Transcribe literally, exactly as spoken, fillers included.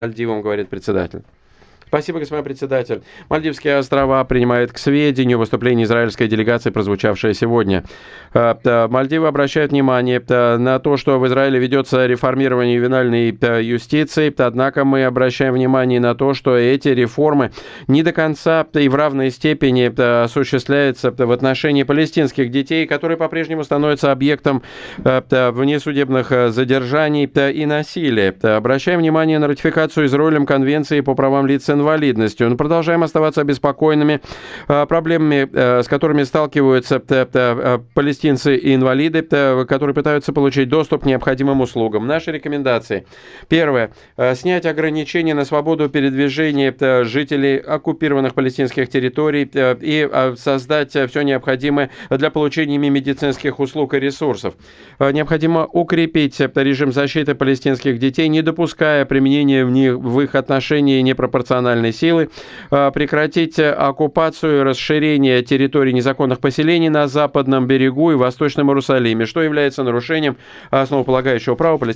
Мальдивам, говорит председатель. Спасибо, господин председатель. Мальдивские острова принимают к сведению выступление израильской делегации, прозвучавшее сегодня. Мальдивы обращают внимание на то, что в Израиле ведется реформирование ювенальной юстиции, однако мы обращаем внимание на то, что эти реформы не до конца и в равной степени осуществляются в отношении палестинских детей, которые по-прежнему становятся объектом внесудебных задержаний и насилия. Обращаем внимание на ратификацию Израилем Конвенции по правам лиц с инвалидностью. Мы продолжаем оставаться обеспокоенными проблемами, с которыми сталкиваются палестинцы и инвалиды, которые пытаются получить доступ к необходимым услугам. Наши рекомендации. Первое. Снять ограничения на свободу передвижения жителей оккупированных палестинских территорий и создать все необходимое для получения ими медицинских услуг и ресурсов. Необходимо укрепить режим защиты палестинских детей, не допуская применения в, них, в их отношении непропорциональной силы, прекратить оккупацию и расширение территорий незаконных поселений на западном берегу и Восточном Иерусалиме, что является нарушением основополагающего права палестинских